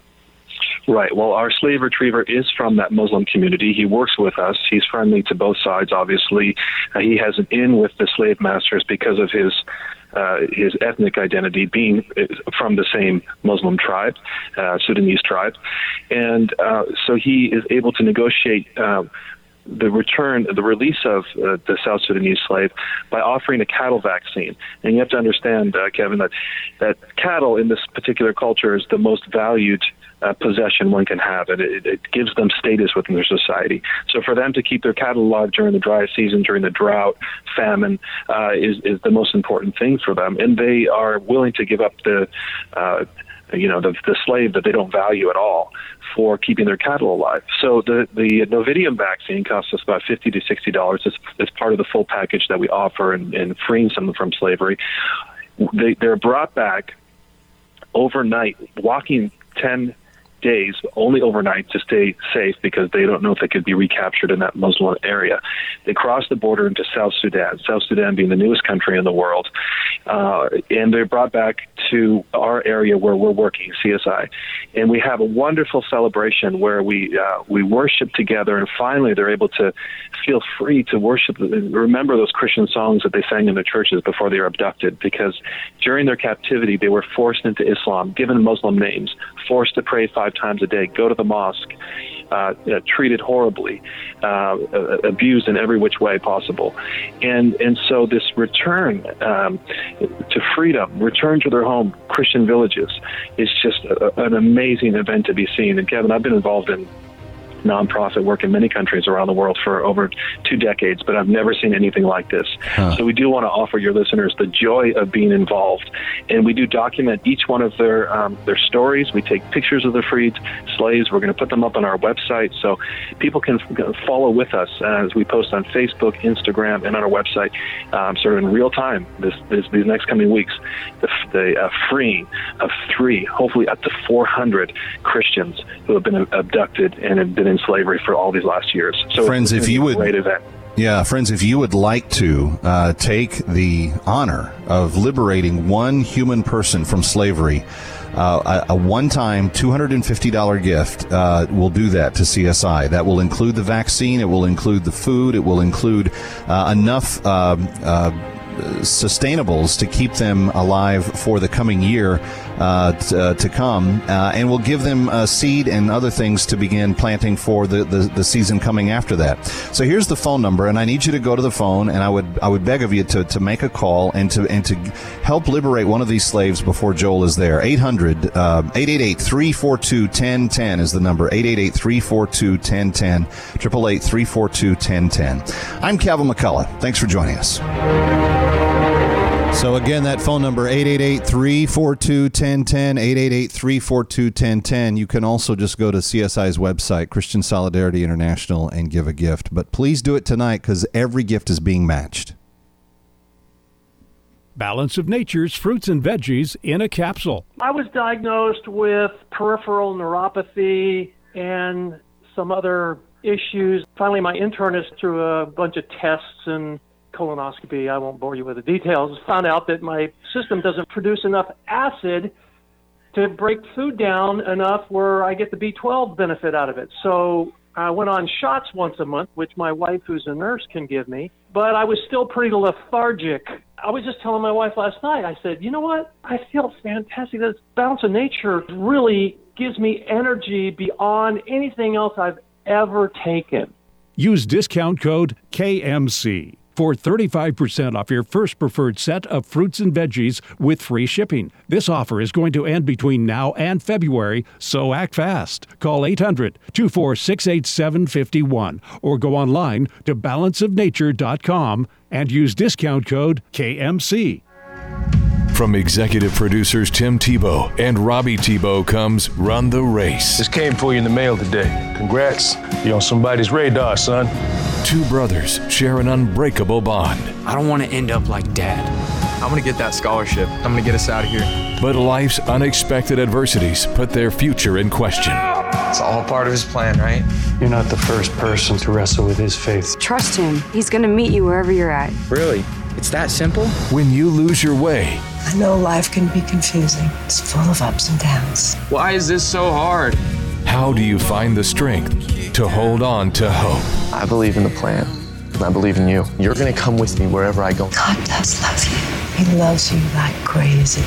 Right. Well, our slave retriever is from that Muslim community. He works with us. He's friendly to both sides, obviously. Uh, he has an in with the slave masters because of his uh, his ethnic identity being from the same Muslim tribe, uh, Sudanese tribe. And uh, so he is able to negotiate uh, the return, the release of uh, the South Sudanese slave by offering a cattle vaccine. And you have to understand, uh, Kevin, that, that cattle in this particular culture is the most valued uh, possession one can have. And it, it gives them status within their society. So for them to keep their cattle alive during the dry season, during the drought, famine, uh, is, is the most important thing for them. And they are willing to give up the uh, you know, the, the slave that they don't value at all for keeping their cattle alive. So the, the Novidium vaccine costs us about fifty to sixty dollars. It's, it's part of the full package that we offer in, in freeing someone from slavery. They, they're brought back overnight, walking ten days, only overnight, to stay safe because they don't know if they could be recaptured in that Muslim area. They cross the border into South Sudan, South Sudan being the newest country in the world, uh, and they're brought back to our area where we're working, C S I. And we have a wonderful celebration where we uh, we worship together, and finally they're able to feel free to worship and remember those Christian songs that they sang in their churches before they were abducted, because during their captivity they were forced into Islam, given Muslim names, forced to pray five times a day, go to the mosque, uh, uh, treated horribly, uh, abused in every which way possible. And and so this return um, to freedom, return to their home, Christian villages, is just a, an amazing event to be seen. And Kevin, I've been involved in nonprofit work in many countries around the world for over two decades, but I've never seen anything like this. Huh. So we do want to offer your listeners the joy of being involved, and we do document each one of their um, their stories. We take pictures of the freed slaves. We're going to put them up on our website so people can follow with us as we post on Facebook, Instagram, and on our website, um, sort of in real time this, this these next coming weeks. The, the uh, freeing of three, hopefully up to four hundred Christians who have been abducted and have been in slavery for all these last years. So friends, it's if you would, a great event. Yeah, friends, if you would like to uh, take the honor of liberating one human person from slavery, uh, a, a one-time two hundred fifty dollars gift uh, will do that to C S I. That will include the vaccine. It will include the food. It will include uh, enough uh, uh, sustainables to keep them alive for the coming year uh, t- uh, to come, uh, and we'll give them uh, seed and other things to begin planting for the, the, the season coming after that. So here's the phone number, and I need you to go to the phone, and I would I would beg of you to, to make a call and to and to help liberate one of these slaves before Joel is there. eight hundred, eight eight eight, three four two, one zero one zero is the number. eight eight eight, three four two, one zero one zero. eight eight eight, three four two, one zero one zero. I'm Calvin McCullough. Thanks for joining us. So again, that phone number, eight eight eight, three four two, one zero one zero, eight eight eight, three four two, one zero one zero. You can also just go to C S I's website, Christian Solidarity International, and give a gift. But please do it tonight because every gift is being matched. Balance of Nature's fruits and veggies in a capsule. I was diagnosed with peripheral neuropathy and some other issues. Finally, my internist, through a bunch of tests and colonoscopy, I won't bore you with the details, found out that my system doesn't produce enough acid to break food down enough where I get the B twelve benefit out of it. So I went on shots once a month, which my wife, who's a nurse, can give me, but I was still pretty lethargic. I was just telling my wife last night, I said, you know what? I feel fantastic. This Balance of Nature really gives me energy beyond anything else I've ever taken. Use discount code K M C for thirty-five percent off your first preferred set of fruits and veggies with free shipping. This offer is going to end between now and February, so act fast. Call eight hundred, two four six, eight seven five one or go online to balance of nature dot com and use discount code K M C. From executive producers Tim Tebow and Robbie Tebow comes Run the Race. This came for you in the mail today. Congrats. You're on somebody's radar, son. Two brothers share an unbreakable bond. I don't want to end up like Dad. I'm going to get that scholarship. I'm going to get us out of here. But life's unexpected adversities put their future in question. It's all part of his plan, right? You're not the first person to wrestle with his faith. Trust him. He's going to meet you wherever you're at. Really? It's that simple? When you lose your way. I know life can be confusing. It's full of ups and downs. Why is this so hard? How do you find the strength to hold on to hope? I believe in the plan, and I believe in you. You're going to come with me wherever I go. God does love you. He loves you like crazy.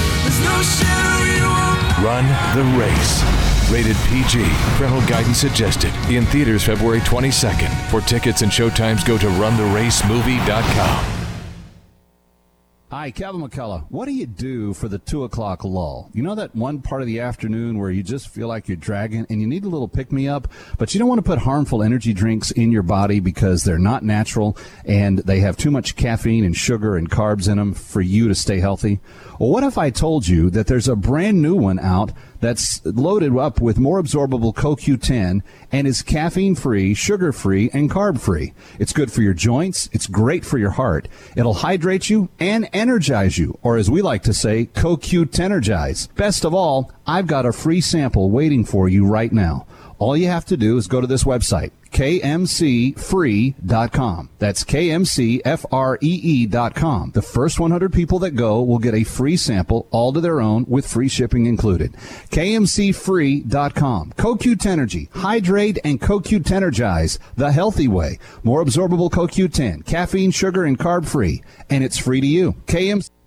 Run the Race. Rated P G. Parental guidance suggested. In theaters February twenty-second. For tickets and showtimes, go to run the race movie dot com. Hi, Calvin McCullough. What do you do for the two o'clock lull? You know that one part of the afternoon where you just feel like you're dragging and you need a little pick-me-up, but you don't want to put harmful energy drinks in your body because they're not natural and they have too much caffeine and sugar and carbs in them for you to stay healthy? Well, what if I told you that there's a brand new one out that's loaded up with more absorbable C O Q ten and is caffeine-free, sugar-free, and carb-free. It's good for your joints. It's great for your heart. It'll hydrate you and energize you, or as we like to say, C O Q ten-ergize. Best of all, I've got a free sample waiting for you right now. All you have to do is go to this website, K M C free dot com. That's K M C free dot com. The first one hundred people that go will get a free sample all to their own with free shipping included. K M C free dot com. C O Q ten Energy. Hydrate and C O Q ten Energize the healthy way. More absorbable C O Q ten. Caffeine, sugar, and carb free. And it's free to you. K M C.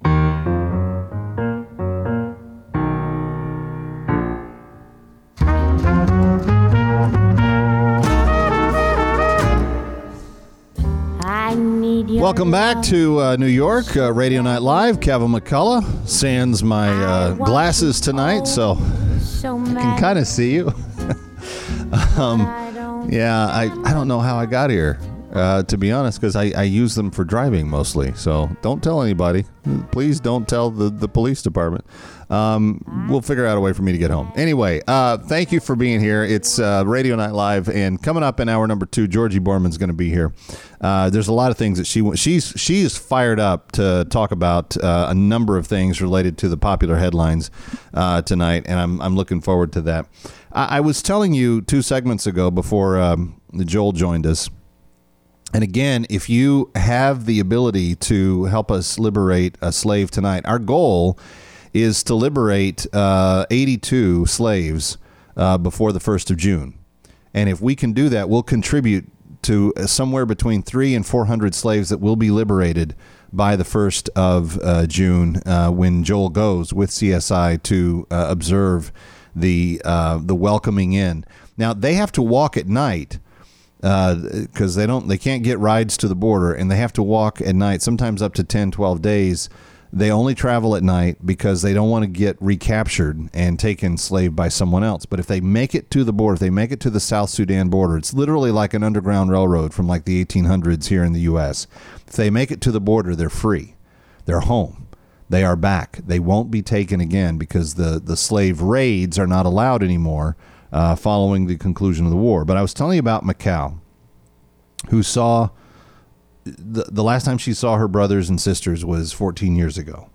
Welcome back to uh, New York, uh, Radio Night Live. Calvin McCullough sans my uh, glasses tonight, so I can kind of see you. um, Yeah, I, I don't know how I got here, uh, to be honest, because I, I use them for driving mostly. So don't tell anybody. Please don't tell the, the police department. Um, we'll figure out a way for me to get home. Anyway, uh, thank you for being here. It's uh, Radio Night Live, and coming up in hour number two, Georgie Borman's going to be here. Uh, there's a lot of things that she she's she's fired up to talk about uh, a number of things related to the popular headlines uh, tonight, and I'm I'm looking forward to that. I, I was telling you two segments ago before um, Joel joined us. And again, if you have the ability to help us liberate a slave tonight, our goal is to liberate uh, eighty-two slaves uh, before the first of June. And if we can do that, we'll contribute to somewhere between three and four hundred slaves that will be liberated by the first of uh, June uh, when Joel goes with C S I to uh, observe the uh, the welcoming in. Now, they have to walk at night because uh, they don't they can't get rides to the border, and they have to walk at night, sometimes up to ten, twelve days. They only travel at night because they don't want to get recaptured and taken enslaved by someone else. But if they make it to the border, if they make it to the South Sudan border, it's literally like an underground railroad from like the eighteen hundreds here in the U S. If they make it to the border, they're free. They're home. They are back. They won't be taken again because the, the slave raids are not allowed anymore uh, following the conclusion of the war. But I was telling you about Macau, who saw... The, the last time she saw her brothers and sisters was fourteen years ago.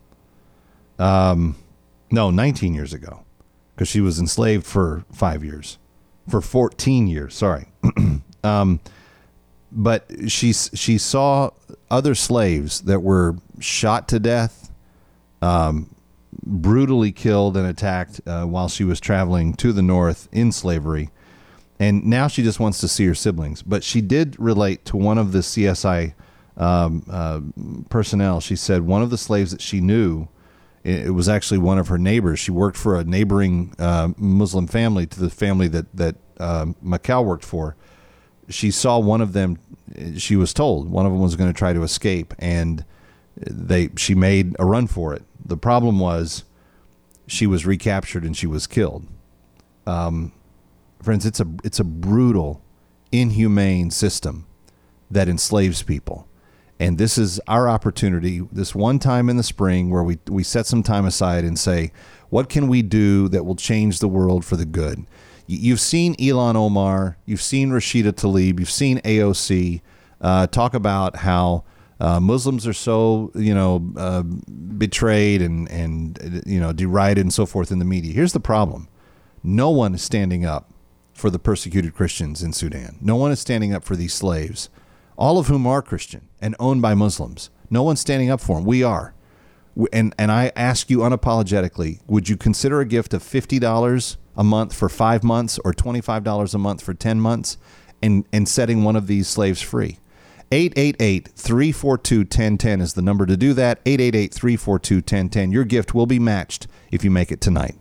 Um, no, nineteen years ago, because she was enslaved for five years, for fourteen years. Sorry. um, but she, she saw other slaves that were shot to death, um, brutally killed and attacked uh, while she was traveling to the north in slavery. And now she just wants to see her siblings. But she did relate to one of the C S I um, uh, personnel. She said one of the slaves that she knew, it was actually one of her neighbors. She worked for a neighboring uh, Muslim family to the family that, that uh, Macau worked for. She saw one of them, she was told, one of them was going to try to escape, and they she made a run for it. The problem was she was recaptured and she was killed. Um Friends, it's a it's a brutal, inhumane system that enslaves people. And this is our opportunity, this one time in the spring where we, we set some time aside and say, what can we do that will change the world for the good? You've seen Ilhan Omar, you've seen Rashida Tlaib, you've seen A O C uh, talk about how uh, Muslims are so, you know, uh, betrayed and, and, you know, derided and so forth in the media. Here's the problem. No one is standing up for the persecuted Christians in Sudan. No one is standing up for these slaves, all of whom are Christian and owned by Muslims. No one's standing up for them. We are. And and I ask you unapologetically, would you consider a gift of fifty dollars a month for five months or twenty-five dollars a month for ten months and, and setting one of these slaves free? eight eight eight, three four two, one zero one zero is the number to do that. eight eight eight, three four two, one zero one zero. Your gift will be matched if you make it tonight.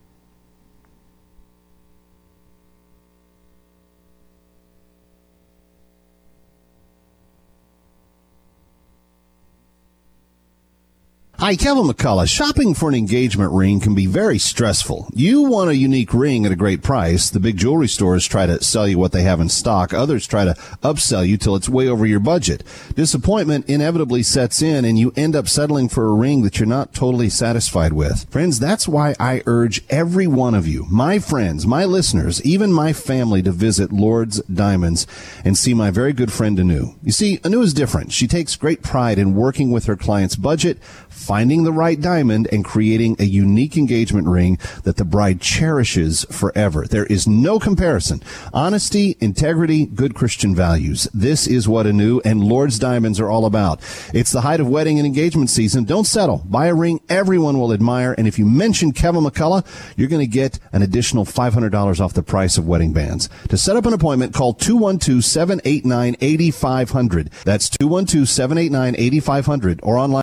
Hi, Kevin McCullough. Shopping for an engagement ring can be very stressful. You want a unique ring at a great price. The big jewelry stores try to sell you what they have in stock. Others try to upsell you till it's way over your budget. Disappointment inevitably sets in, and you end up settling for a ring that you're not totally satisfied with. Friends, that's why I urge every one of you, my friends, my listeners, even my family, to visit Lord's Diamonds and see my very good friend Anu. You see, Anu is different. She takes great pride in working with her client's budget, finding the right diamond, and creating a unique engagement ring that the bride cherishes forever. There is no comparison. Honesty, integrity, good Christian values. This is what Anu and Lord's Diamonds are all about. It's the height of wedding and engagement season. Don't settle. Buy a ring everyone will admire, and if you mention Kevin McCullough, you're going to get an additional five hundred dollars off the price of wedding bands. To set up an appointment, call two one two, seven eight nine, eight five zero zero. That's two one two, seven eight nine, eight five zero zero or online